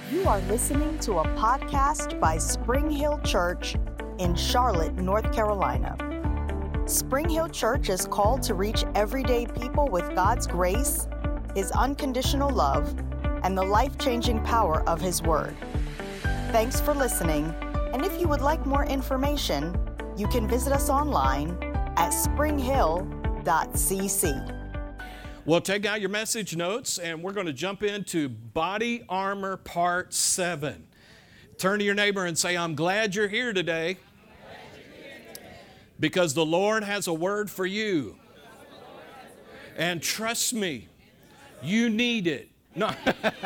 You are listening to a podcast by Spring Hill Church in Charlotte, North Carolina. Spring Hill Church is called to reach everyday people with God's grace, His unconditional love, and the life-changing power of His Word. Thanks for listening, and if you would like more information, you can visit us online at springhill.cc. Well, take out your message notes, and we're going to jump into Body Armor Part 7. Turn to your neighbor and say, I'm glad you're here today because the Lord has a word for you. And trust me, you need it. No.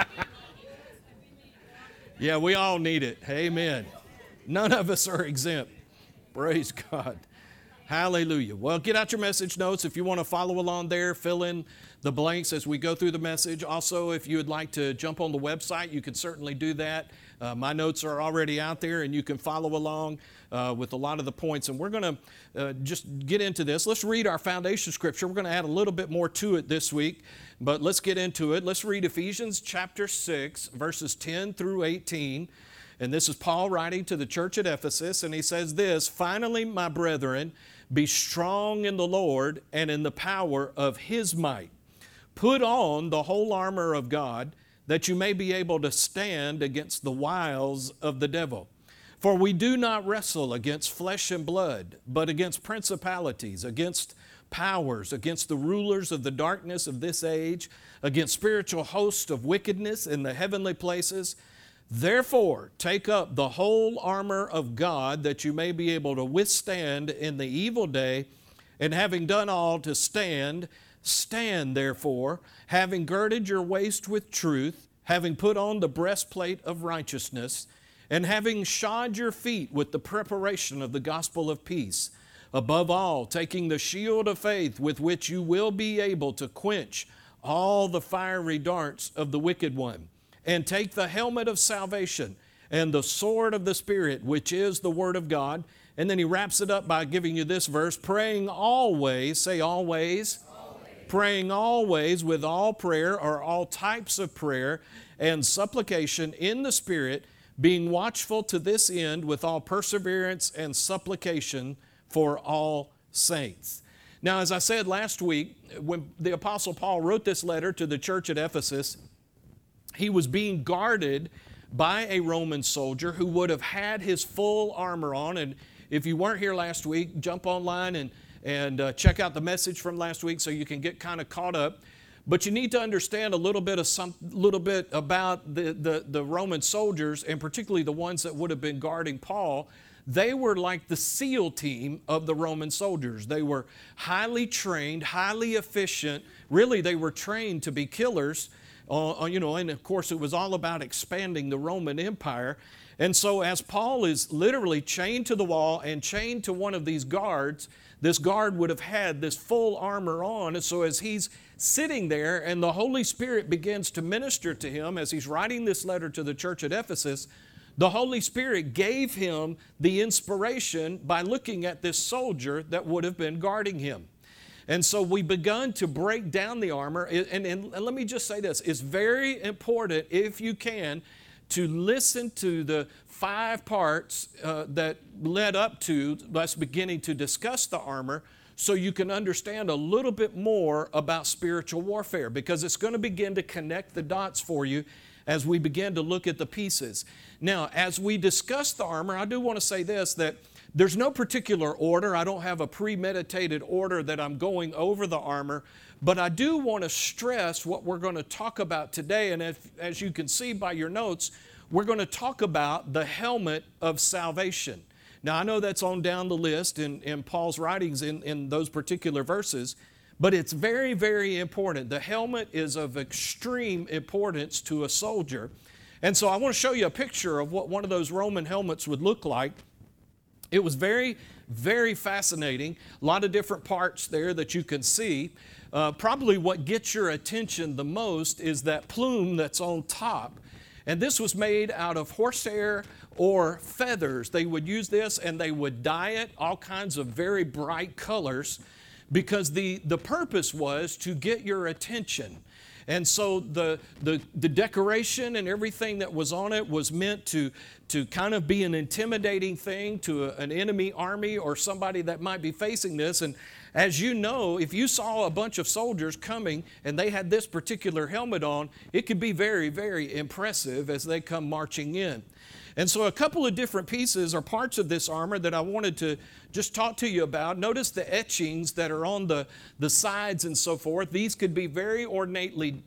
Yeah, we all need it. Amen. None of us are exempt. Praise God. Hallelujah. Well, get out your message notes. If you want to follow along there, fill in the blanks as we go through the message. Also, if you would like to jump on the website, you can certainly do that. My notes are already out there, and you can follow along with a lot of the points. And we're going to just get into this. Let's read our foundation scripture. We're going to add a little bit more to it this week, but let's get into it. Let's read Ephesians chapter 6, verses 10 through 18. And this is Paul writing to the church at Ephesus, and he says this, "Finally, my brethren, be strong in the Lord and in the power of His might. Put on the whole armor of God, that you may be able to stand against the wiles of the devil. For we do not wrestle against flesh and blood, but against principalities, against powers, against the rulers of the darkness of this age, against spiritual hosts of wickedness in the heavenly places. Therefore, take up the whole armor of God, that you may be able to withstand in the evil day, and having done all to stand, stand therefore, having girded your waist with truth, having put on the breastplate of righteousness, and having shod your feet with the preparation of the gospel of peace. Above all, taking the shield of faith, with which you will be able to quench all the fiery darts of the wicked one. And take the helmet of salvation and the sword of the Spirit, which is the Word of God." And then he wraps it up by giving you this verse, "Praying always," say always, "praying always with all prayer," or all types of prayer, "and supplication in the Spirit, being watchful to this end with all perseverance and supplication for all saints." Now, as I said last week, when the Apostle Paul wrote this letter to the church at Ephesus, he was being guarded by a Roman soldier who would have had his full armor on. And if you weren't here last week, jump online and check out the message from last week so you can get kind of caught up. But you need to understand a little bit about the Roman soldiers, and particularly the ones that would have been guarding Paul. They were like the SEAL team of the Roman soldiers. They were highly trained, highly efficient. Really, they were trained to be killers. And of course it was all about expanding the Roman Empire. And so as Paul is literally chained to the wall and chained to one of these guards, this guard would have had this full armor on. And so as he's sitting there and the Holy Spirit begins to minister to him as he's writing this letter to the church at Ephesus, the Holy Spirit gave him the inspiration by looking at this soldier that would have been guarding him. And so we begun to break down the armor. And let me just say this. It's very important, if you can, to listen to the 5 parts that led up to us beginning to discuss the armor, so you can understand a little bit more about spiritual warfare, because it's going to begin to connect the dots for you as we begin to look at the pieces. Now, as we discuss the armor, I do want to say this, that there's no particular order. I don't have a premeditated order that I'm going over the armor, but I do want to stress what we're going to talk about today. And as you can see by your notes, we're going to talk about the helmet of salvation. Now, I know that's on down the list in Paul's writings in those particular verses, but it's very, very important. The helmet is of extreme importance to a soldier. And so I want to show you a picture of what one of those Roman helmets would look like. It was very, very fascinating. A lot of different parts there that you can see. Probably what gets your attention the most is that plume that's on top. And this was made out of horsehair or feathers. They would use this and they would dye it all kinds of very bright colors, because the purpose was to get your attention. And so the decoration and everything that was on it was meant to kind of be an intimidating thing to an enemy army or somebody that might be facing this. And as you know, if you saw a bunch of soldiers coming and they had this particular helmet on, it could be very, very impressive as they come marching in. And so a couple of different pieces or parts of this armor that I wanted to just talk to you about. Notice the etchings that are on the sides and so forth. These could be very ornately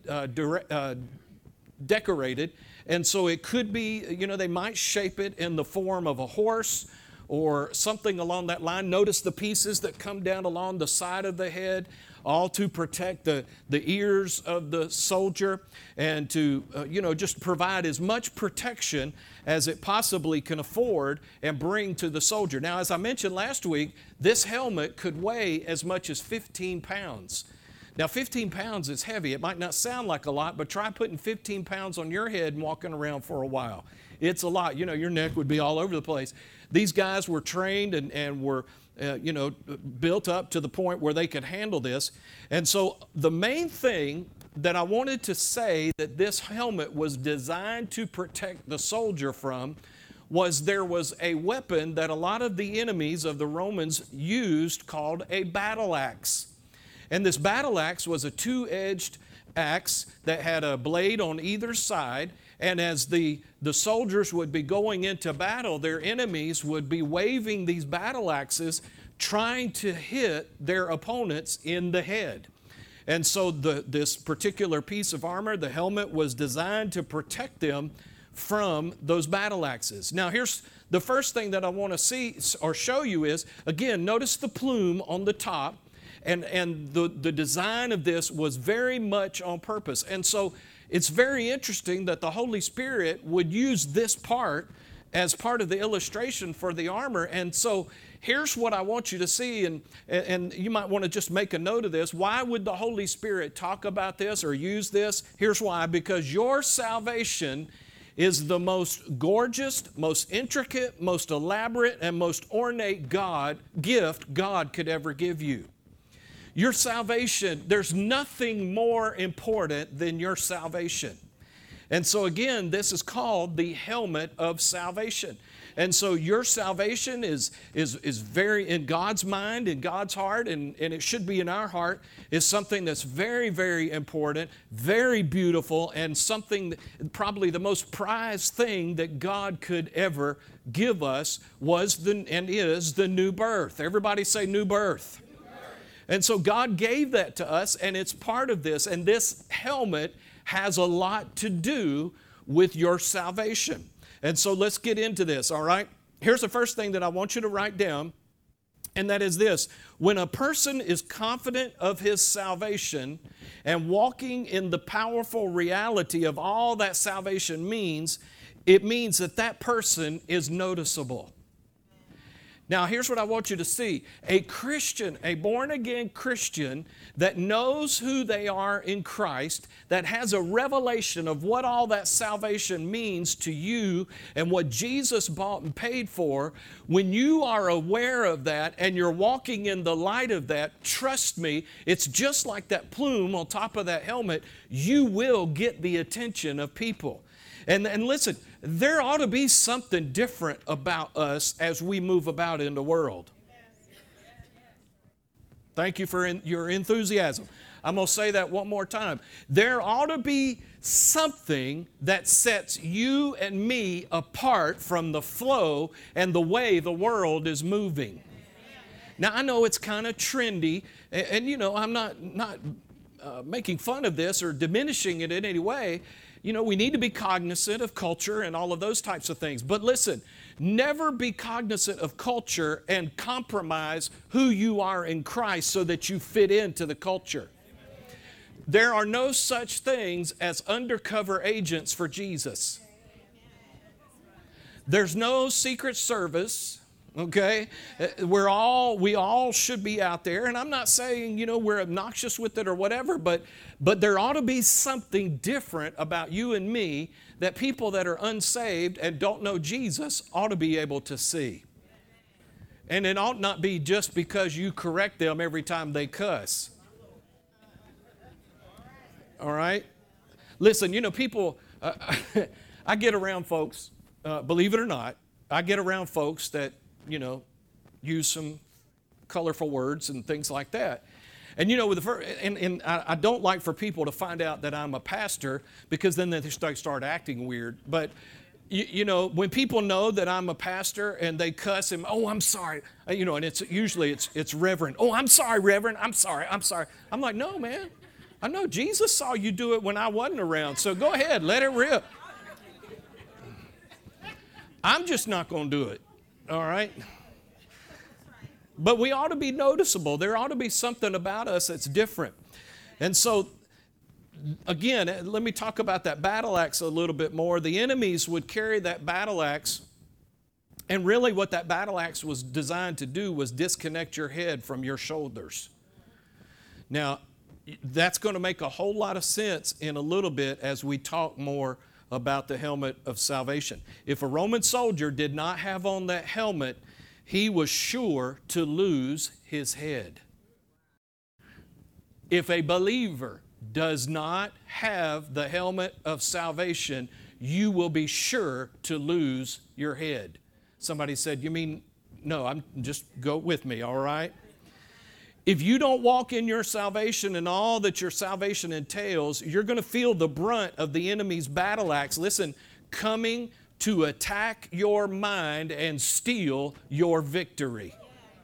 decorated. And so it could be, they might shape it in the form of a horse or something along that line. Notice the pieces that come down along the side of the head, all to protect the ears of the soldier and to, just provide as much protection as it possibly can afford and bring to the soldier. Now, as I mentioned last week, this helmet could weigh as much as 15 pounds. Now, 15 pounds is heavy. It might not sound like a lot, but try putting 15 pounds on your head and walking around for a while. It's a lot. Your neck would be all over the place. These guys were trained and were built up to the point where they could handle this. And so the main thing that I wanted to say that this helmet was designed to protect the soldier from was there was a weapon that a lot of the enemies of the Romans used called a battle axe. And this battle axe was a two-edged axe that had a blade on either side. And as the soldiers would be going into battle, their enemies would be waving these battle axes, trying to hit their opponents in the head. And so this particular piece of armor, the helmet, was designed to protect them from those battle axes. Now, here's the first thing that I want to see or show you is, again, notice the plume on the top. And the design of this was very much on purpose. And so it's very interesting that the Holy Spirit would use this part as part of the illustration for the armor. And so here's what I want you to see, and you might want to just make a note of this. Why would the Holy Spirit talk about this or use this? Here's why. Because your salvation is the most gorgeous, most intricate, most elaborate, and most ornate gift God could ever give you. Your salvation, there's nothing more important than your salvation. And so again, this is called the helmet of salvation. And so your salvation is very, in God's mind, in God's heart, and it should be in our heart, is something that's very, very important, very beautiful, and something, probably the most prized thing that God could ever give us was and is the new birth. Everybody say new birth. And so God gave that to us, and it's part of this. And this helmet has a lot to do with your salvation. And so let's get into this, all right? Here's the first thing that I want you to write down, and that is this. When a person is confident of his salvation and walking in the powerful reality of all that salvation means, it means that that person is noticeable. Now, here's what I want you to see. A Christian, a born-again Christian that knows who they are in Christ, that has a revelation of what all that salvation means to you and what Jesus bought and paid for, when you are aware of that and you're walking in the light of that, trust me, it's just like that plume on top of that helmet. You will get the attention of people. And listen, there ought to be something different about us as we move about in the world. Thank you for your enthusiasm. I'm going to say that one more time. There ought to be something that sets you and me apart from the flow and the way the world is moving. Now, I know it's kind of trendy, and I'm not making fun of this or diminishing it in any way. We need to be cognizant of culture and all of those types of things. But listen, never be cognizant of culture and compromise who you are in Christ so that you fit into the culture. There are no such things as undercover agents for Jesus. There's no Secret Service. Okay, we all should be out there, and I'm not saying we're obnoxious with it or whatever, but there ought to be something different about you and me that people that are unsaved and don't know Jesus ought to be able to see. And it ought not be just because you correct them every time they cuss. All right? Listen, people, I get around folks, believe it or not, I get around folks that, use some colorful words and things like that. And I don't like for people to find out that I'm a pastor, because then they start acting weird. But when people know that I'm a pastor and they cuss him, oh, I'm sorry, and it's usually Reverend. Oh, I'm sorry, Reverend. I'm sorry. I'm like, no, man. I know Jesus saw you do it when I wasn't around. So go ahead, let it rip. I'm just not going to do it. All right. But we ought to be noticeable. There ought to be something about us that's different. And so, again, let me talk about that battle axe a little bit more. The enemies would carry that battle axe, and really what that battle axe was designed to do was disconnect your head from your shoulders. Now, that's going to make a whole lot of sense in a little bit as we talk more about the helmet of salvation. If a Roman soldier did not have on that helmet, he was sure to lose his head. If a believer does not have the helmet of salvation, you will be sure to lose your head. Somebody said, you mean, no, just go with me, all right? If you don't walk in your salvation and all that your salvation entails, you're going to feel the brunt of the enemy's battle axe. Listen, coming to attack your mind and steal your victory.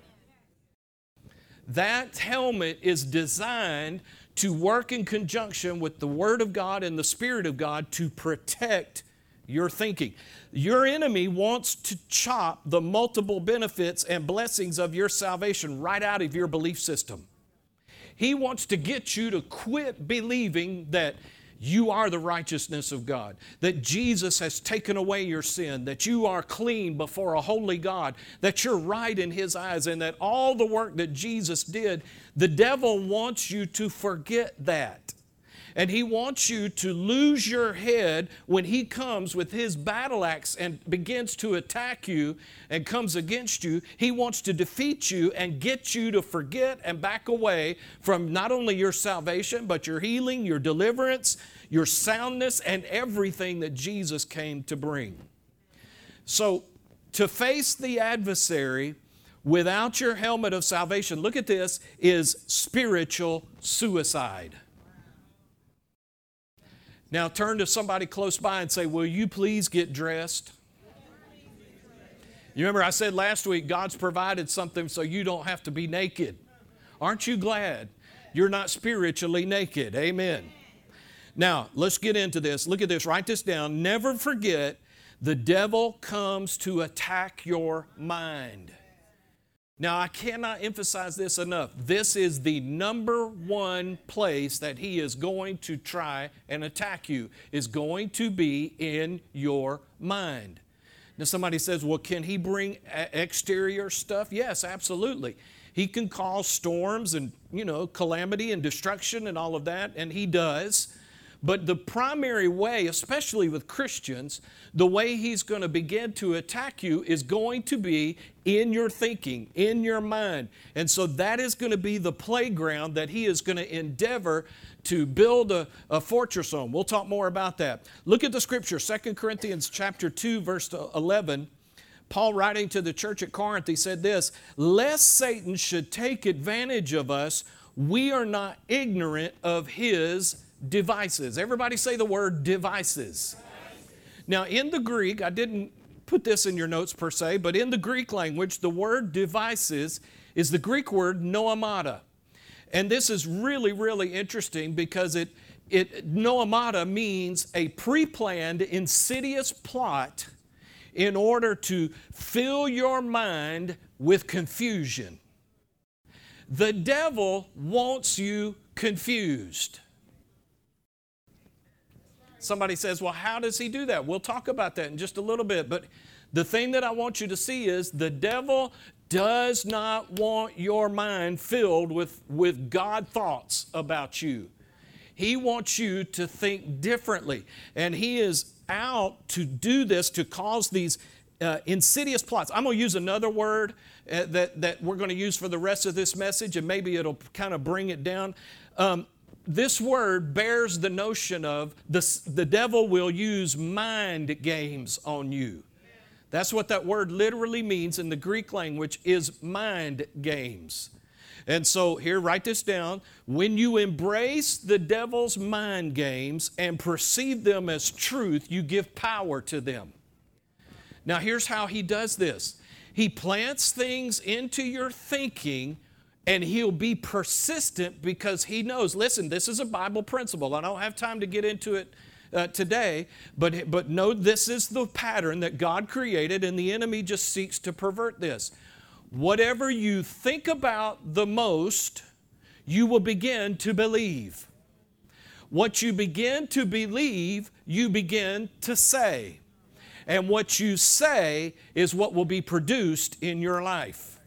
That helmet is designed to work in conjunction with the Word of God and the Spirit of God to protect your thinking. Your enemy wants to chop the multiple benefits and blessings of your salvation right out of your belief system. He wants to get you to quit believing that you are the righteousness of God, that Jesus has taken away your sin, that you are clean before a holy God, that you're right in His eyes, and that all the work that Jesus did, the devil wants you to forget that. And he wants you to lose your head when he comes with his battle axe and begins to attack you and comes against you. He wants to defeat you and get you to forget and back away from not only your salvation, but your healing, your deliverance, your soundness, and everything that Jesus came to bring. So, to face the adversary without your helmet of salvation, look at this, is spiritual suicide. Now turn to somebody close by and say, will you please get dressed? You remember I said last week, God's provided something so you don't have to be naked. Aren't you glad you're not spiritually naked? Amen. Now, let's get into this. Look at this. Write this down. Never forget, the devil comes to attack your mind. Now, I cannot emphasize this enough. This is the number one place that he is going to try and attack you, is going to be in your mind. Now, somebody says, well, can he bring exterior stuff? Yes, absolutely. He can cause storms and, calamity and destruction and all of that, and he does. But the primary way, especially with Christians, the way he's going to begin to attack you is going to be in your thinking, in your mind. And so that is going to be the playground that he is going to endeavor to build a fortress on. We'll talk more about that. Look at the scripture, 2 Corinthians chapter 2, verse 11. Paul, writing to the church at Corinth, he said this, lest Satan should take advantage of us, we are not ignorant of his devices. Everybody say the word devices. Now in the Greek, I didn't put this in your notes per se, but in the Greek language, the word devices is the Greek word noemata. And this is really, really interesting because noemata means a pre-planned, insidious plot in order to fill your mind with confusion. The devil wants you confused. Somebody says, well, how does he do that? We'll talk about that in just a little bit. But the thing that I want you to see is the devil does not want your mind filled with God thoughts about you. He wants you to think differently. And he is out to do this, to cause these insidious plots. I'm going to use another word that we're going to use for the rest of this message, and maybe it'll kind of bring it down. this word bears the notion of the devil will use mind games on you. That's what that word literally means in the Greek language, is mind games. And so here, write this down. When you embrace the devil's mind games and perceive them as truth, you give power to them. Now here's how he does this. He plants things into your thinking, and he'll be persistent because he knows, listen, this is a Bible principle. I don't have time to get into it today, but know this is the pattern that God created, and the enemy just seeks to pervert this. Whatever you think about the most, you will begin to believe. What you begin to believe, you begin to say. And what you say is what will be produced in your life.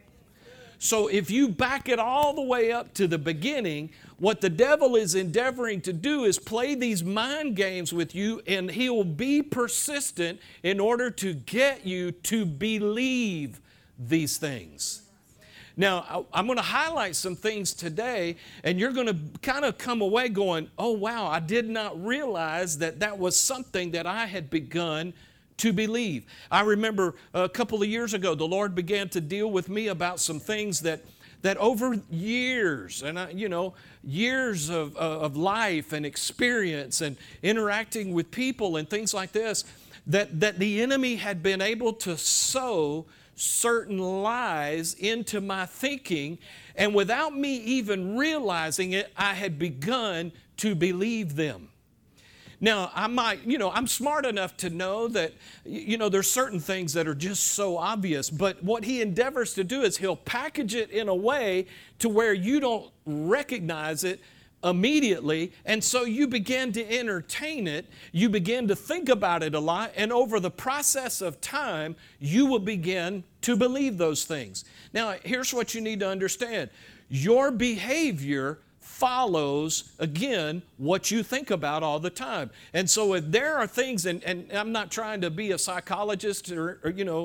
So if you back it all the way up to the beginning, what the devil is endeavoring to do is play these mind games with you, and he will be persistent in order to get you to believe these things. Now, I'm going to highlight some things today, and you're going to kind of come away going, oh, wow, I did not realize that that was something that I had begun to believe. I remember a couple of years ago, the Lord began to deal with me about some things that over years, and years of life and experience and interacting with people and things like this, that the enemy had been able to sow certain lies into my thinking, and without me even realizing it, I had begun to believe them. Now, I'm smart enough to know that, there's certain things that are just so obvious, but what he endeavors to do is he'll package it in a way to where you don't recognize it immediately, and so you begin to entertain it, you begin to think about it a lot, and over the process of time, you will begin to believe those things. Now, here's what you need to understand. Your behavior follows, again, what you think about all the time. And so if there are things, and I'm not trying to be a psychologist or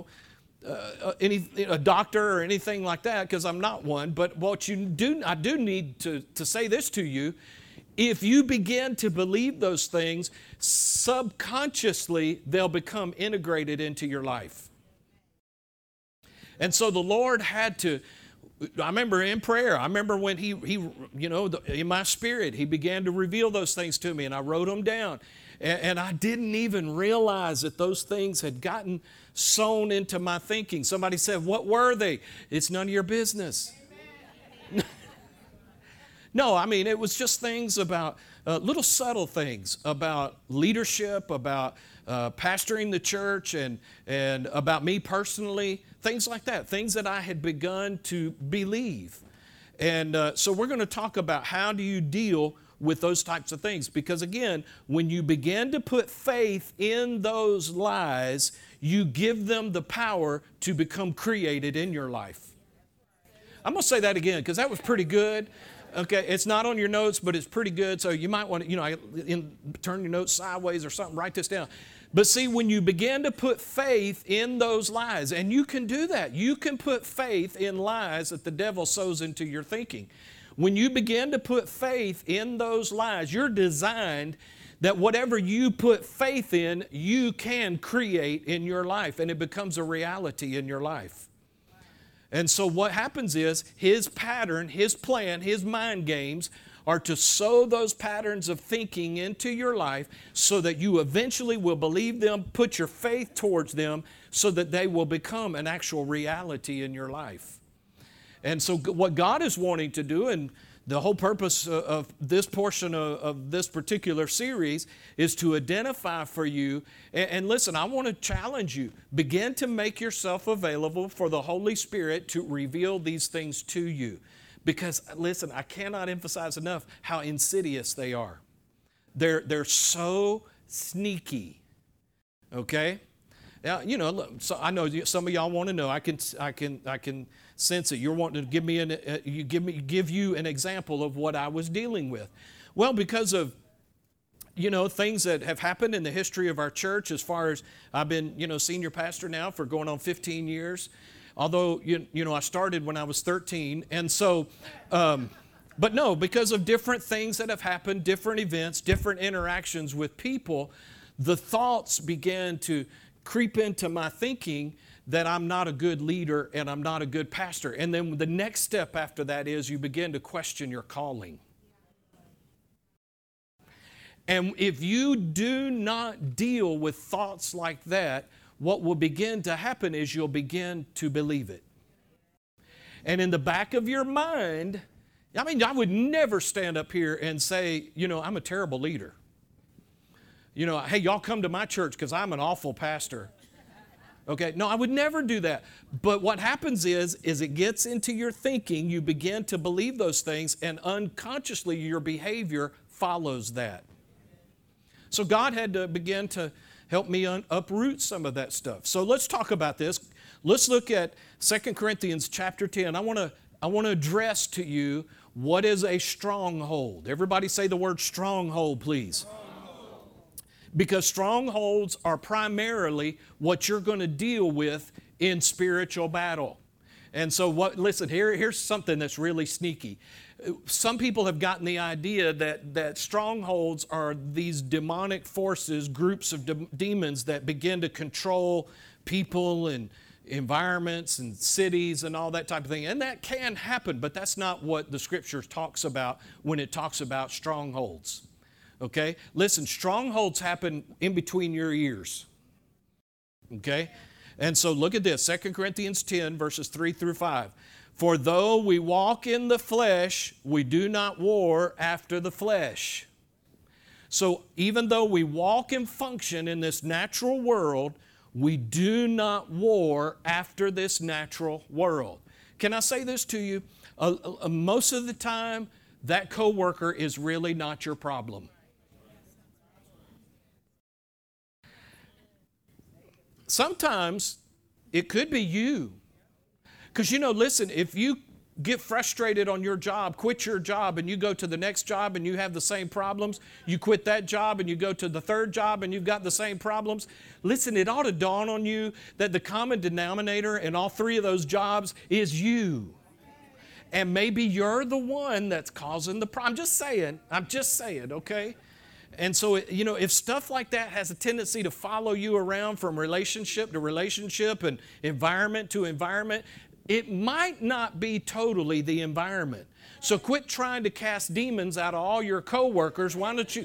a doctor or anything like that, because I'm not one, but I do need to say this to you. If you begin to believe those things, subconsciously they'll become integrated into your life. And so the Lord had to, I remember in prayer, I remember when he in my spirit, he began to reveal those things to me, and I wrote them down. And I didn't even realize that those things had gotten sown into my thinking. Somebody said, what were they? It's none of your business. No, it was just things about, little subtle things about leadership, about pastoring the church, and about me personally, things like that, things that I had begun to believe. And so we're going to talk about how do you deal with those types of things. Because again, when you begin to put faith in those lies, you give them the power to become created in your life. I'm going to say that again because that was pretty good. Okay, it's not on your notes, but it's pretty good. So you might want to, turn your notes sideways or something, write this down. But see, when you begin to put faith in those lies, and you can do that, you can put faith in lies that the devil sows into your thinking. When you begin to put faith in those lies, you're designed that whatever you put faith in, you can create in your life, and it becomes a reality in your life. And so what happens is his pattern, his plan, his mind games are to sow those patterns of thinking into your life so that you eventually will believe them, put your faith towards them so that they will become an actual reality in your life. And so what God is wanting to do, and the whole purpose of this portion of this particular series, is to identify for you. And listen, I want to challenge you. Begin to make yourself available for the Holy Spirit to reveal these things to you. Because, listen, I cannot emphasize enough how insidious they are. They're so sneaky. Okay? Now, so I know some of y'all want to know. I can sense it. You're wanting to give you an example of what I was dealing with. Well, because of things that have happened in the history of our church, as far as I've been senior pastor now for going on 15 years. Although I started when I was 13, and so But no, because of different things that have happened, different events, different interactions with people, the thoughts began to creep into my thinking that I'm not a good leader and I'm not a good pastor. And then the next step after that is you begin to question your calling. And if you do not deal with thoughts like that, what will begin to happen is you'll begin to believe it. And in the back of your mind, I would never stand up here and say, I'm a terrible leader. Hey, y'all come to my church because I'm an awful pastor. Okay, no, I would never do that. But what happens is it gets into your thinking, you begin to believe those things, and unconsciously your behavior follows that. So God had to begin to help me uproot some of that stuff. So let's talk about this. Let's look at 2 Corinthians chapter 10. I want to address to you what is a stronghold. Everybody say the word stronghold, please. Because strongholds are primarily what you're going to deal with in spiritual battle. And so listen, here's something that's really sneaky. Some people have gotten the idea that strongholds are these demonic forces, groups of demons that begin to control people and environments and cities and all that type of thing. And that can happen, but that's not what the Scripture talks about when it talks about strongholds. Okay? Listen, strongholds happen in between your ears. Okay? And so look at this, 2 Corinthians 10, verses 3 through 5. For though we walk in the flesh, we do not war after the flesh. So even though we walk and function in this natural world, we do not war after this natural world. Can I say this to you? Most of the time, that coworker is really not your problem. Sometimes it could be you. Because, listen, if you get frustrated on your job, quit your job, and you go to the next job and you have the same problems, you quit that job and you go to the third job and you've got the same problems, listen, it ought to dawn on you that the common denominator in all three of those jobs is you. And maybe you're the one that's causing the problem. I'm just saying, okay? And so, if stuff like that has a tendency to follow you around from relationship to relationship and environment to environment, it might not be totally the environment. So quit trying to cast demons out of all your coworkers. Anyway.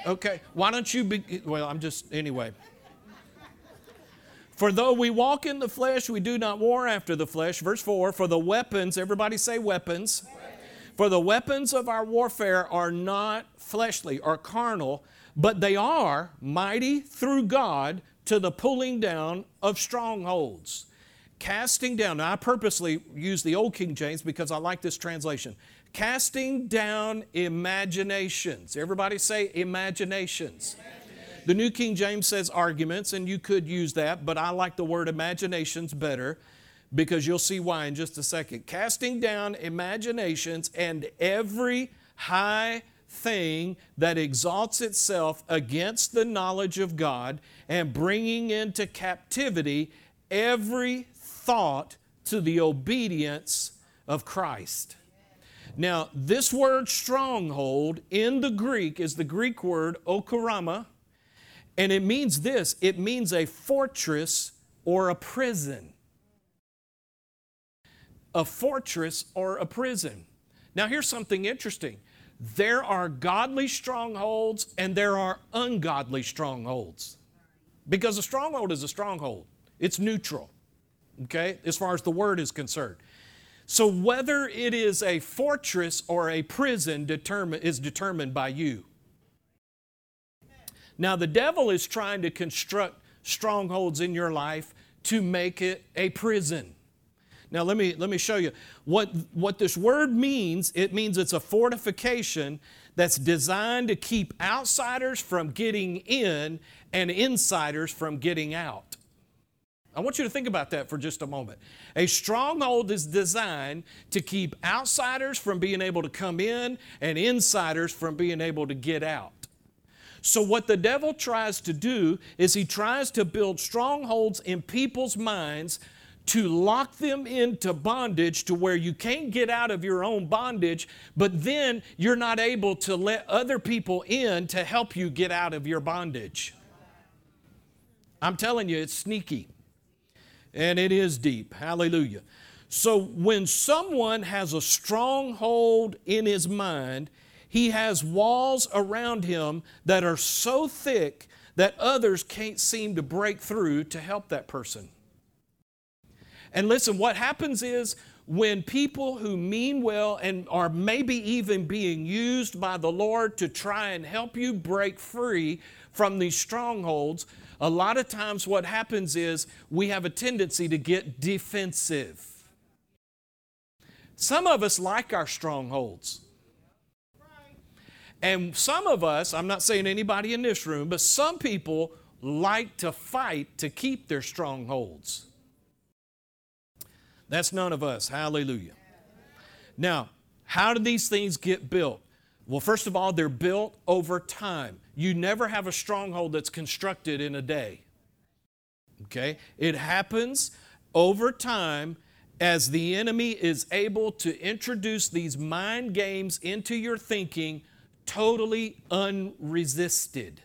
For though we walk in the flesh, we do not war after the flesh. Verse 4, for the weapons, everybody say weapons. For the weapons of our warfare are not fleshly or carnal, but they are mighty through God to the pulling down of strongholds. Casting down, now I purposely use the old King James because I like this translation. Casting down imaginations. Everybody say imaginations. The New King James says arguments, and you could use that, but I like the word imaginations better, because you'll see why in just a second. Casting down imaginations and every high thing that exalts itself against the knowledge of God, and bringing into captivity every thought to the obedience of Christ. Now, this word stronghold in the Greek is the Greek word okorama, and it means this. It means a fortress or a prison. A fortress or a prison. Now here's something interesting. There are godly strongholds and there are ungodly strongholds. Because a stronghold is a stronghold. It's neutral, okay, as far as the word is concerned. So whether it is a fortress or a prison is determined by you. Now the devil is trying to construct strongholds in your life to make it a prison. Now let me show you what this word means. It means it's a fortification that's designed to keep outsiders from getting in and insiders from getting out. I want you to think about that for just a moment. A stronghold is designed to keep outsiders from being able to come in and insiders from being able to get out. So what the devil tries to do is he tries to build strongholds in people's minds to lock them into bondage to where you can't get out of your own bondage, but then you're not able to let other people in to help you get out of your bondage. I'm telling you, it's sneaky. And it is deep. Hallelujah. So when someone has a stronghold in his mind, he has walls around him that are so thick that others can't seem to break through to help that person. And listen, what happens is when people who mean well and are maybe even being used by the Lord to try and help you break free from these strongholds, a lot of times what happens is we have a tendency to get defensive. Some of us like our strongholds. And some of us, I'm not saying anybody in this room, but some people like to fight to keep their strongholds. That's none of us. Hallelujah. Now, how do these things get built? Well, first of all, they're built over time. You never have a stronghold that's constructed in a day. Okay? It happens over time as the enemy is able to introduce these mind games into your thinking totally unresisted.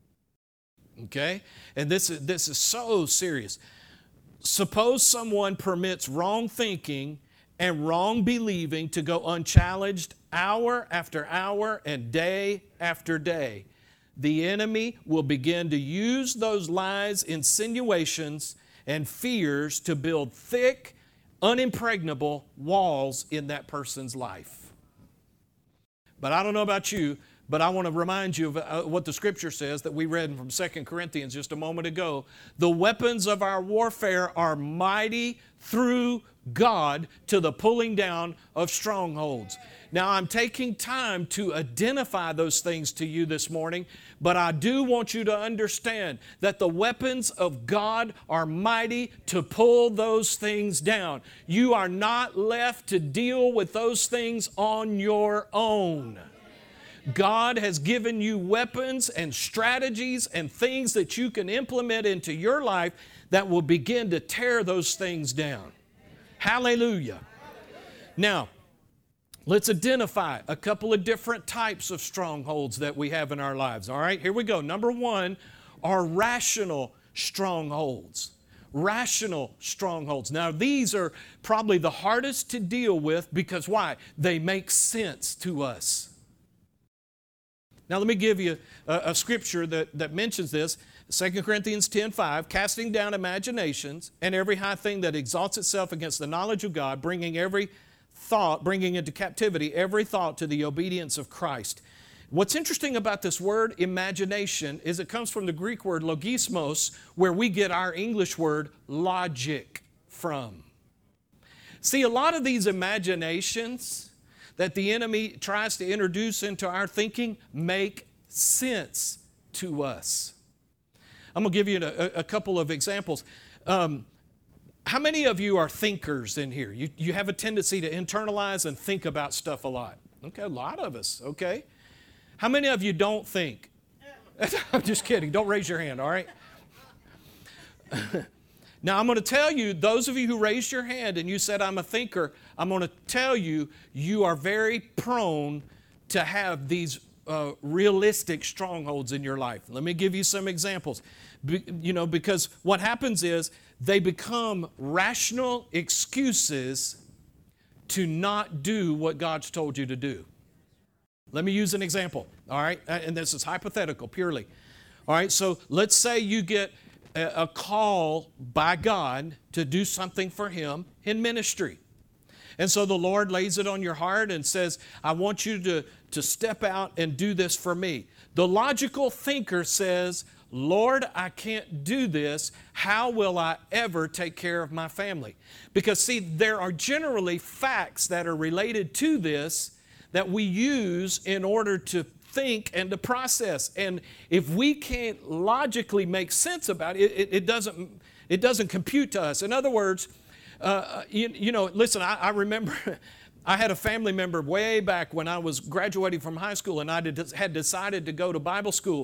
Okay? And this is so serious. Suppose someone permits wrong thinking and wrong believing to go unchallenged hour after hour and day after day. The enemy will begin to use those lies, insinuations, and fears to build thick, unimpregnable walls in that person's life. But I don't know about you, but I want to remind you of what the Scripture says that we read from 2 Corinthians just a moment ago. The weapons of our warfare are mighty through God to the pulling down of strongholds. Now, I'm taking time to identify those things to you this morning, but I do want you to understand that the weapons of God are mighty to pull those things down. You are not left to deal with those things on your own. God has given you weapons and strategies and things that you can implement into your life that will begin to tear those things down. Hallelujah. Now, let's identify a couple of different types of strongholds that we have in our lives. All right, here we go. Number one are rational strongholds. Rational strongholds. Now, these are probably the hardest to deal with because why? They make sense to us. Now, let me give you a scripture that mentions this. 2 Corinthians 10:5, casting down imaginations and every high thing that exalts itself against the knowledge of God, bringing into captivity every thought to the obedience of Christ. What's interesting about this word imagination is it comes from the Greek word logismos, where we get our English word logic from. See, a lot of these imaginations that the enemy tries to introduce into our thinking make sense to us. I'm going to give you a couple of examples. How many of you are thinkers in here? You have a tendency to internalize and think about stuff a lot. Okay, a lot of us, okay. How many of you don't think? I'm just kidding. Don't raise your hand, all right? Now, I'm going to tell you, those of you who raised your hand and you said, I'm a thinker, I'm going to tell you, you are very prone to have these realistic strongholds in your life. Let me give you some examples. Because what happens is they become rational excuses to not do what God's told you to do. Let me use an example, all right? And this is hypothetical, purely. All right, so let's say you get a call by God to do something for Him in ministry. And so the Lord lays it on your heart and says, I want you to step out and do this for me. The logical thinker says, Lord, I can't do this. How will I ever take care of my family? Because see, there are generally facts that are related to this that we use in order to think and to process. And if we can't logically make sense about it, it doesn't compute to us. In other words, listen, I remember I had a family member way back when I was graduating from high school, and I had decided to go to Bible school.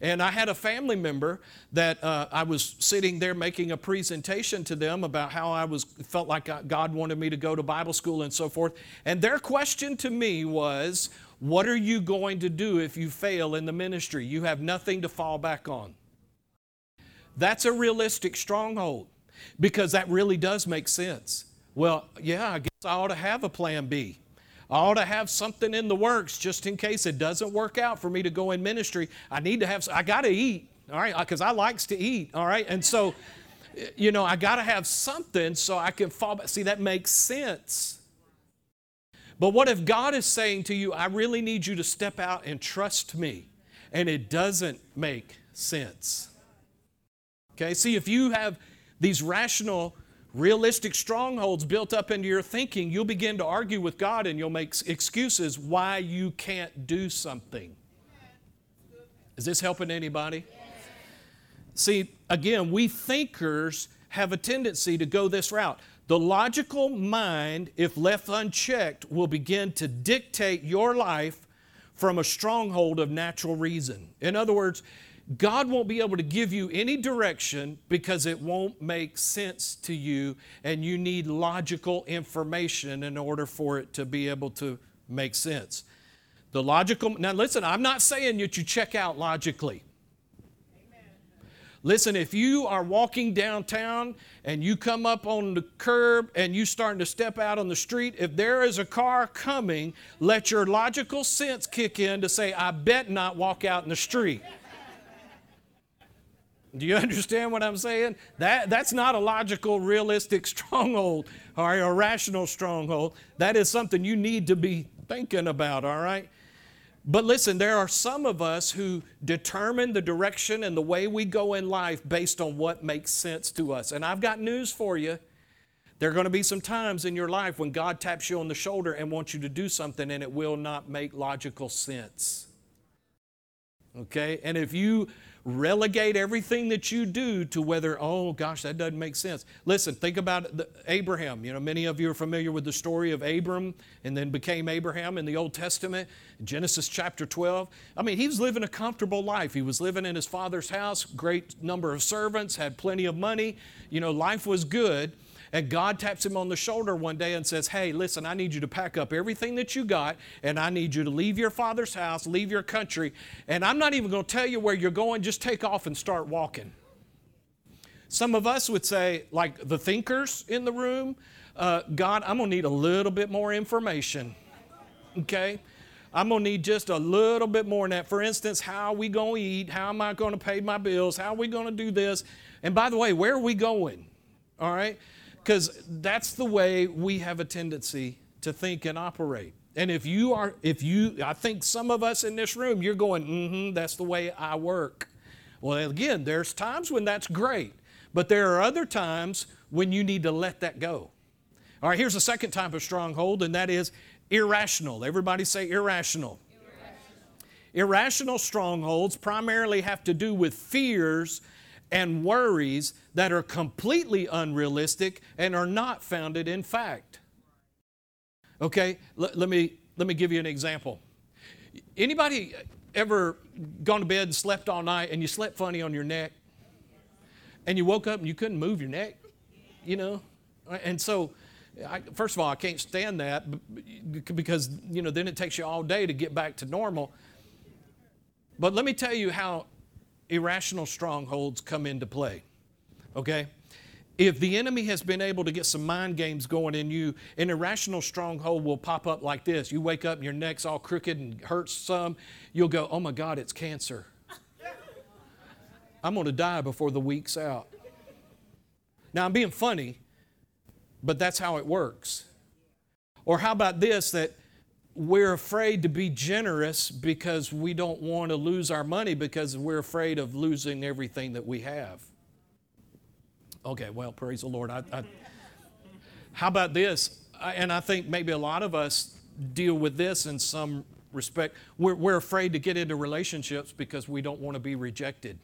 And I had a family member that I was sitting there making a presentation to them about how felt like God wanted me to go to Bible school and so forth. And their question to me was, what are you going to do if you fail in the ministry? You have nothing to fall back on. That's a realistic stronghold, because that really does make sense. Well, yeah, I guess I ought to have a plan B. I ought to have something in the works just in case it doesn't work out for me to go in ministry. I got to eat, all right, because I likes to eat, all right? And so, I got to have something so I can fall back. See, that makes sense. But what if God is saying to you, I really need you to step out and trust me, and it doesn't make sense? Okay, see, if you have these rational, realistic strongholds built up into your thinking, you'll begin to argue with God and you'll make excuses why you can't do something. Is this helping anybody? See, again, we thinkers have a tendency to go this route. The logical mind, if left unchecked, will begin to dictate your life from a stronghold of natural reason. In other words, God won't be able to give you any direction because it won't make sense to you, and you need logical information in order for it to be able to make sense. Now listen, I'm not saying that you check out logically. Listen, if you are walking downtown and you come up on the curb and you starting to step out on the street, if there is a car coming, let your logical sense kick in to say, I bet not walk out in the street. Do you understand what I'm saying? That's not a logical, realistic stronghold, all right, a rational stronghold. That is something you need to be thinking about, all right? But listen, there are some of us who determine the direction and the way we go in life based on what makes sense to us. And I've got news for you. There are going to be some times in your life when God taps you on the shoulder and wants you to do something and it will not make logical sense. Okay? And if you relegate everything that you do to whether, oh gosh, that doesn't make sense. Listen, think about Abraham. Many of you are familiar with the story of Abram and then became Abraham in the Old Testament, Genesis chapter 12. I mean, he was living a comfortable life. He was living in his father's house, great number of servants, had plenty of money. Life was good. And God taps him on the shoulder one day and says, hey, listen, I need you to pack up everything that you got, and I need you to leave your father's house, leave your country, and I'm not even going to tell you where you're going, just take off and start walking. Some of us would say, like the thinkers in the room, God, I'm going to need a little bit more information, okay? I'm going to need just a little bit more than that. For instance, how are we going to eat? How am I going to pay my bills? How are we going to do this? And by the way, where are we going? All right? Because that's the way we have a tendency to think and operate. And I think some of us in this room, you're going, that's the way I work. Well, again, there's times when that's great, but there are other times when you need to let that go. All right, here's the second type of stronghold, and that is irrational. Everybody say irrational. Irrational strongholds primarily have to do with fears and worries that are completely unrealistic and are not founded in fact. Okay, let me give you an example. Anybody ever gone to bed and slept all night and you slept funny on your neck? And you woke up and you couldn't move your neck, And so, first of all, I can't stand that because, then it takes you all day to get back to normal. But let me tell you how irrational strongholds come into play, okay? If the enemy has been able to get some mind games going in you, an irrational stronghold will pop up like this. You wake up and your neck's all crooked and hurts some. You'll go, oh my God, it's cancer. I'm going to die before the week's out. Now, I'm being funny, but that's how it works. Or how about this, that we're afraid to be generous because we don't want to lose our money because we're afraid of losing everything that we have. Okay, well, praise the Lord. How about this? And I think maybe a lot of us deal with this in some respect. We're afraid to get into relationships because we don't want to be rejected.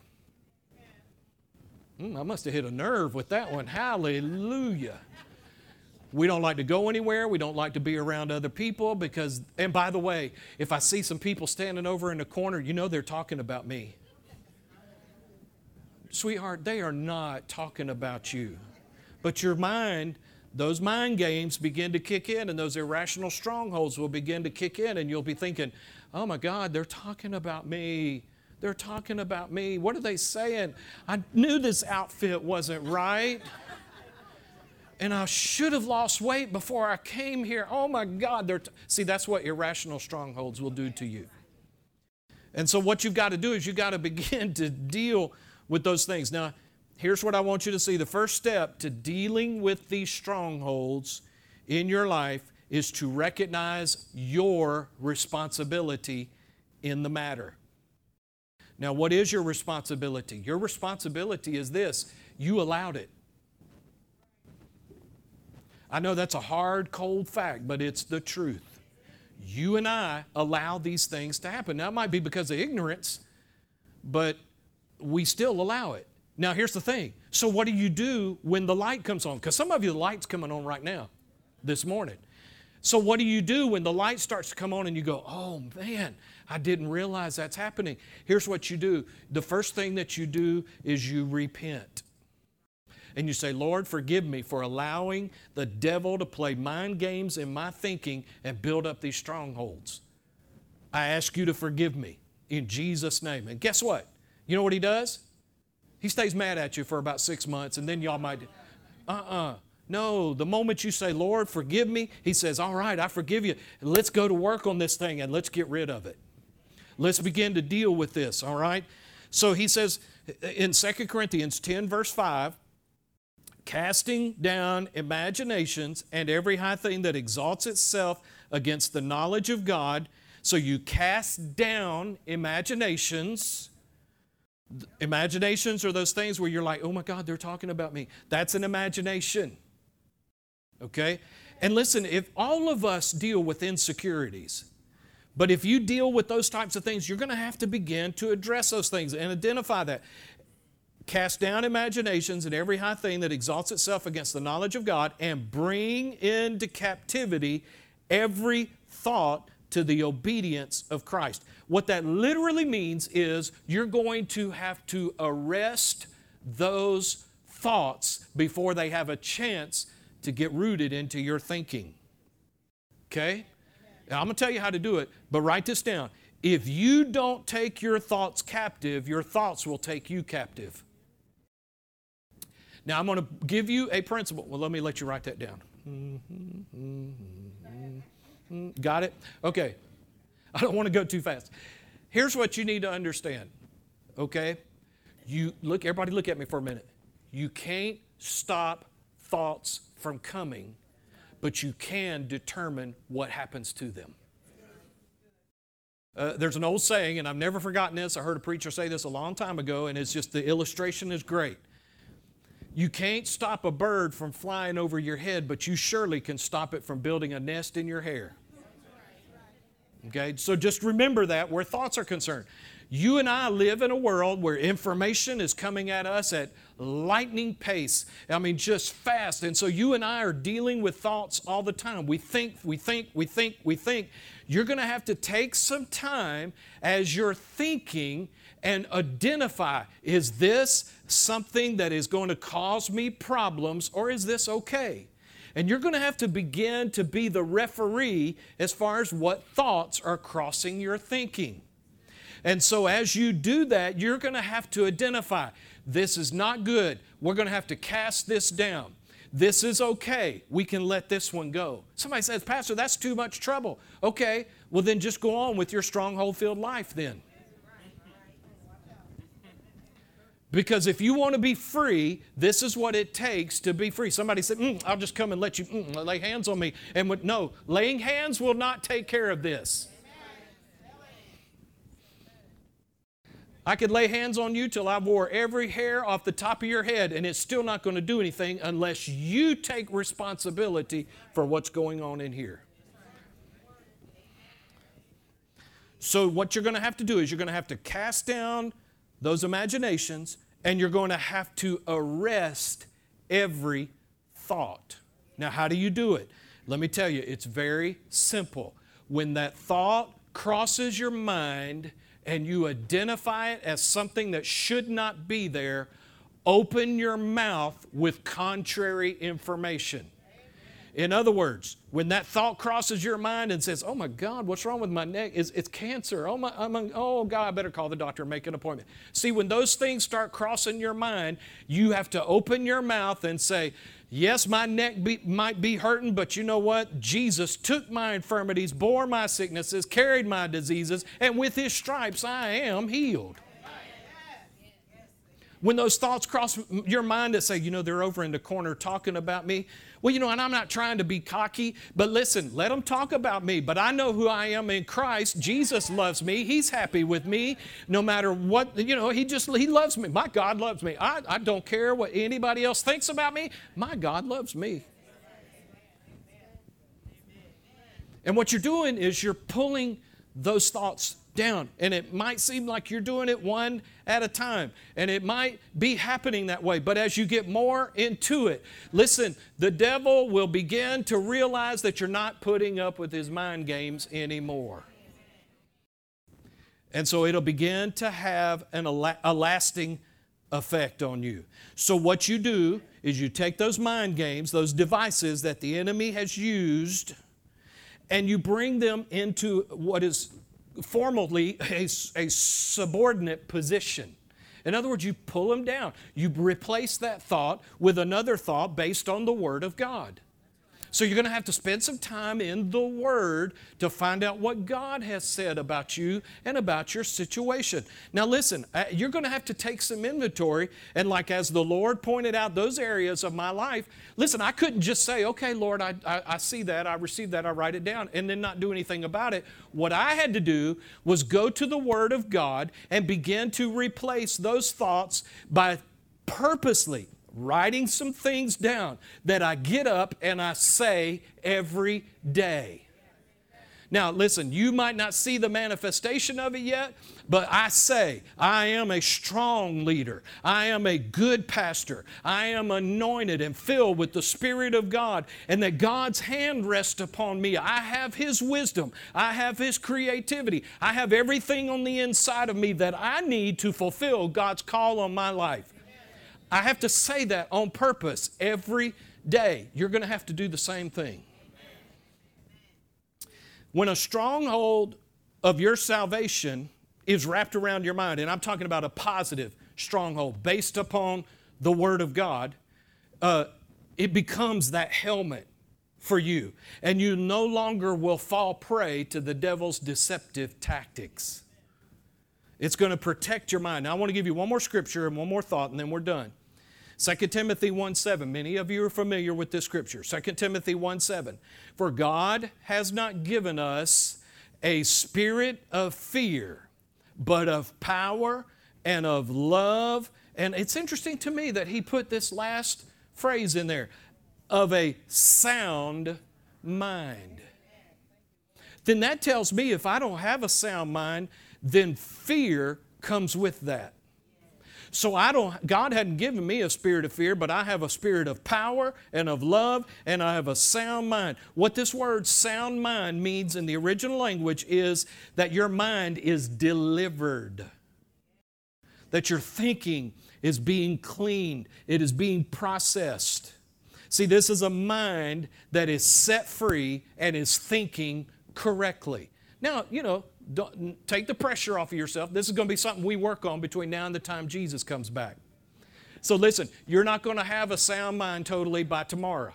I must have hit a nerve with that one. Hallelujah. We don't like to go anywhere. We don't like to be around other people and by the way, if I see some people standing over in the corner, they're talking about me. Sweetheart, they are not talking about you. But your mind, those mind games begin to kick in, and those irrational strongholds will begin to kick in, and you'll be thinking, oh my God, they're talking about me. They're talking about me. What are they saying? I knew this outfit wasn't right. And I should have lost weight before I came here. Oh my God. See, that's what irrational strongholds will do to you. And so what you've got to do is you've got to begin to deal with those things. Now, here's what I want you to see. The first step to dealing with these strongholds in your life is to recognize your responsibility in the matter. Now, what is your responsibility? Your responsibility is this: you allowed it. I know that's a hard, cold fact, but it's the truth. You and I allow these things to happen. Now, it might be because of ignorance, but we still allow it. Now, here's the thing. So what do you do when the light comes on? Because some of you, the light's coming on right now, this morning. So what do you do when the light starts to come on and you go, oh man, I didn't realize that's happening? Here's what you do. The first thing that you do is you repent. And you say, Lord, forgive me for allowing the devil to play mind games in my thinking and build up these strongholds. I ask you to forgive me in Jesus' name. And guess what? You know what he does? He stays mad at you for about 6 months, and then y'all might, No, the moment you say, Lord, forgive me, he says, all right, I forgive you. Let's go to work on this thing and let's get rid of it. Let's begin to deal with this, all right? So he says in 2 Corinthians 10, verse 5, casting down imaginations and every high thing that exalts itself against the knowledge of God. So you cast down imaginations. Imaginations are those things where you're like, oh my God, they're talking about me. That's an imagination. Okay? And listen, if all of us deal with insecurities, but if you deal with those types of things, you're going to have to begin to address those things and identify that. Cast down imaginations and every high thing that exalts itself against the knowledge of God, and bring into captivity every thought to the obedience of Christ. What that literally means is you're going to have to arrest those thoughts before they have a chance to get rooted into your thinking. Okay? Now, I'm going to tell you how to do it, but write this down. If you don't take your thoughts captive, your thoughts will take you captive. Now, I'm going to give you a principle. Well, let me let you write that down. Got it? Okay. I don't want to go too fast. Here's what you need to understand, okay? Everybody look at me for a minute. You can't stop thoughts from coming, but you can determine what happens to them. There's an old saying, and I've never forgotten this. I heard a preacher say this a long time ago, and it's just the illustration is great. You can't stop a bird from flying over your head, but you surely can stop it from building a nest in your hair. Okay, so just remember that where thoughts are concerned. You and I live in a world where information is coming at us at lightning pace. I mean, just fast. And so you and I are dealing with thoughts all the time. We think. You're going to have to take some time as you're thinking and identify, is this something that is going to cause me problems, or is this okay? And you're going to have to begin to be the referee as far as what thoughts are crossing your thinking. And so as you do that, you're going to have to identify, this is not good. We're going to have to cast this down. This is okay. We can let this one go. Somebody says, Pastor, that's too much trouble. Okay, well then just go on with your stronghold-filled life then. Because if you want to be free, this is what it takes to be free. Somebody said, I'll just come and let you lay hands on me. And no, laying hands will not take care of this. I could lay hands on you till I wore every hair off the top of your head, and it's still not going to do anything unless you take responsibility for what's going on in here. So what you're going to have to do is you're going to have to cast down those imaginations, and you're going to have to arrest every thought. Now, how do you do it? Let me tell you, it's very simple. When that thought crosses your mind and you identify it as something that should not be there, open your mouth with contrary information. In other words, when that thought crosses your mind and says, oh my God, what's wrong with my neck? It's cancer. Oh God, I better call the doctor and make an appointment. See, when those things start crossing your mind, you have to open your mouth and say, yes, my neck might be hurting, but you know what? Jesus took my infirmities, bore my sicknesses, carried my diseases, and with His stripes I am healed. When those thoughts cross your mind that say, you know, they're over in the corner talking about me. Well, you know, and I'm not trying to be cocky, but listen, let them talk about me. But I know who I am in Christ. Jesus loves me. He's happy with me no matter what, you know, He loves me. My God loves me. I don't care what anybody else thinks about me. My God loves me. And what you're doing is you're pulling those thoughts down. And it might seem like you're doing it one at a time. And it might be happening that way. But as you get more into it, listen, the devil will begin to realize that you're not putting up with his mind games anymore. And so it'll begin to have a lasting effect on you. So what you do is you take those mind games, those devices that the enemy has used, and you bring them into what is formally a subordinate position. In other words, you pull them down. You replace that thought with another thought based on the Word of God. So you're going to have to spend some time in the Word to find out what God has said about you and about your situation. Now listen, you're going to have to take some inventory, and like as the Lord pointed out those areas of my life, listen, I couldn't just say, okay, Lord, I see that, I receive that, I write it down, and then not do anything about it. What I had to do was go to the Word of God and begin to replace those thoughts by purposely writing some things down that I get up and I say every day. Now listen, you might not see the manifestation of it yet, but I say, I am a strong leader. I am a good pastor. I am anointed and filled with the Spirit of God, and that God's hand rests upon me. I have His wisdom. I have His creativity. I have everything on the inside of me that I need to fulfill God's call on my life. I have to say that on purpose every day. You're going to have to do the same thing. When a stronghold of your salvation is wrapped around your mind, and I'm talking about a positive stronghold based upon the Word of God, it becomes that helmet for you. And you no longer will fall prey to the devil's deceptive tactics. It's going to protect your mind. Now I want to give you one more scripture and one more thought, and then we're done. 2 Timothy 1:7. Many of you are familiar with this scripture. 2 Timothy 1:7. For God has not given us a spirit of fear, but of power and of love. And it's interesting to me that he put this last phrase in there, of a sound mind. Then that tells me if I don't have a sound mind, then fear comes with that. So God hadn't given me a spirit of fear, but I have a spirit of power and of love, and I have a sound mind. What this word sound mind means in the original language is that your mind is delivered. That your thinking is being cleaned. It is being processed. See, this is a mind that is set free and is thinking correctly. Now, don't take the pressure off of yourself. This is going to be something we work on between now and the time Jesus comes back. So listen, you're not going to have a sound mind totally by tomorrow.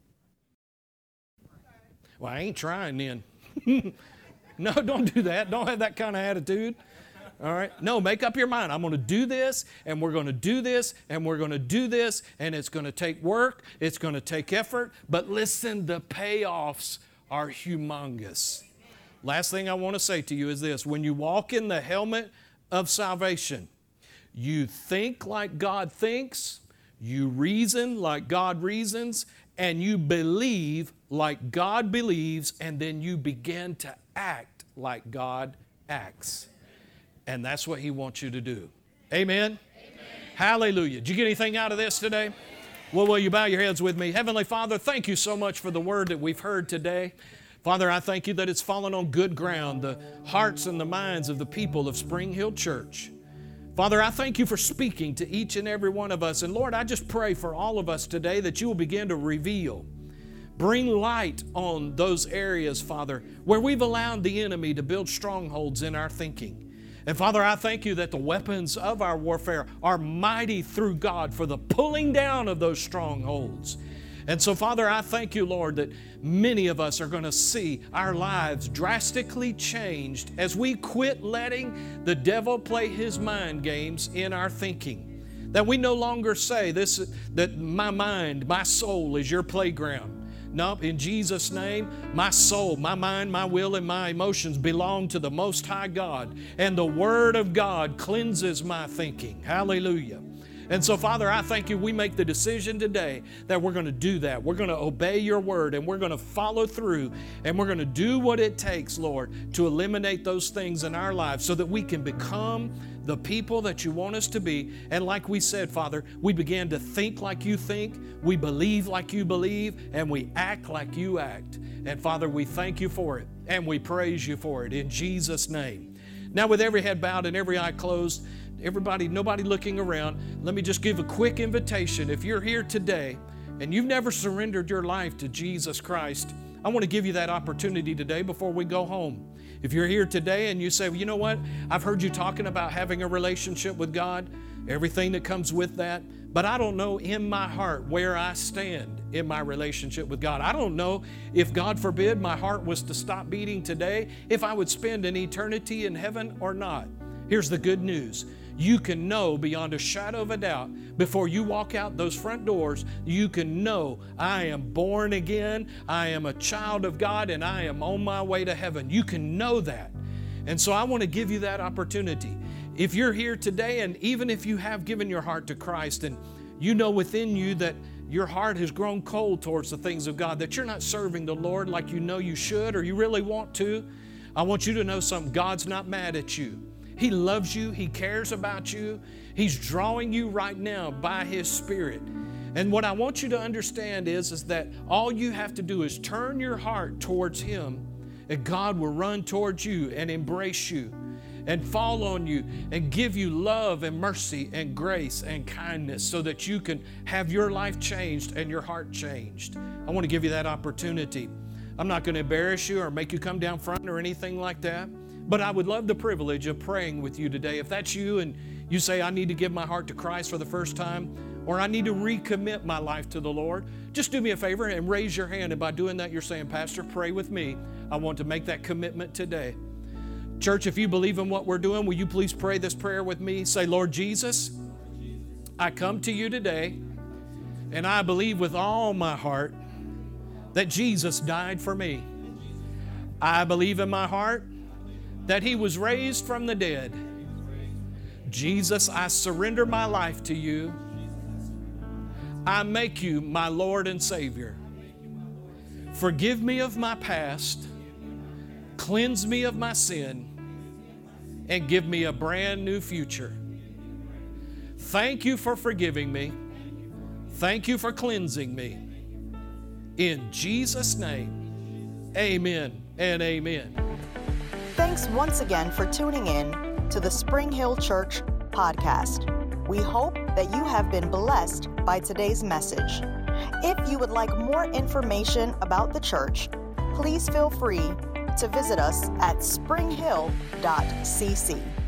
Well, I ain't trying then. No, don't do that. Don't have that kind of attitude. All right? No, make up your mind. I'm going to do this, and we're going to do this, and we're going to do this, and it's going to take work. It's going to take effort. But listen, the payoffs are humongous. Last thing I want to say to you is this. When you walk in the helmet of salvation, you think like God thinks, you reason like God reasons, and you believe like God believes, and then you begin to act like God acts. And that's what He wants you to do. Amen? Amen. Hallelujah. Did you get anything out of this today? Well, will you bow your heads with me? Heavenly Father, thank you so much for the word that we've heard today. Father, I thank you that it's fallen on good ground, the hearts and the minds of the people of Spring Hill Church. Father, I thank you for speaking to each and every one of us. And Lord, I just pray for all of us today that you will begin to reveal, bring light on those areas, Father, where we've allowed the enemy to build strongholds in our thinking. And Father, I thank you that the weapons of our warfare are mighty through God for the pulling down of those strongholds. And so, Father, I thank you, Lord, that many of us are going to see our lives drastically changed as we quit letting the devil play his mind games in our thinking. That we no longer say that my mind, my soul is your playground. Nope, in Jesus' name, my soul, my mind, my will, and my emotions belong to the Most High God. And the Word of God cleanses my thinking. Hallelujah. And so, Father, I thank you we make the decision today that we're going to do that. We're going to obey your word, and we're going to follow through, and we're going to do what it takes, Lord, to eliminate those things in our lives so that we can become the people that you want us to be. And like we said, Father, we began to think like you think, we believe like you believe, and we act like you act. And Father, we thank you for it, and we praise you for it in Jesus' name. Now, with every head bowed and every eye closed, nobody looking around, let me just give a quick invitation. If you're here today and you've never surrendered your life to Jesus Christ, I want to give you that opportunity today before we go home. If you're here today and you say, well, you know what? I've heard you talking about having a relationship with God, everything that comes with that, but I don't know in my heart where I stand in my relationship with God. I don't know if, God forbid, my heart was to stop beating today, if I would spend an eternity in heaven or not. Here's the good news. You can know beyond a shadow of a doubt, before you walk out those front doors, you can know I am born again, I am a child of God, and I am on my way to heaven. You can know that. And so I want to give you that opportunity. If you're here today, and even if you have given your heart to Christ, and you know within you that your heart has grown cold towards the things of God, that you're not serving the Lord like you know you should or you really want to, I want you to know something. God's not mad at you. He loves you. He cares about you. He's drawing you right now by His Spirit. And what I want you to understand is that all you have to do is turn your heart towards Him, and God will run towards you and embrace you and fall on you and give you love and mercy and grace and kindness so that you can have your life changed and your heart changed. I want to give you that opportunity. I'm not going to embarrass you or make you come down front or anything like that. But I would love the privilege of praying with you today. If that's you and you say, I need to give my heart to Christ for the first time, or I need to recommit my life to the Lord, just do me a favor and raise your hand. And by doing that, you're saying, Pastor, pray with me. I want to make that commitment today. Church, if you believe in what we're doing, will you please pray this prayer with me? Say, Lord Jesus, I come to you today, and I believe with all my heart that Jesus died for me. I believe in my heart that He was raised from the dead. Jesus, I surrender my life to you. I make you my Lord and Savior. Forgive me of my past, cleanse me of my sin, and give me a brand new future. Thank you for forgiving me. Thank you for cleansing me. In Jesus' name, amen and amen. Thanks once again for tuning in to the Spring Hill Church podcast. We hope that you have been blessed by today's message. If you would like more information about the church, please feel free to visit us at springhill.cc.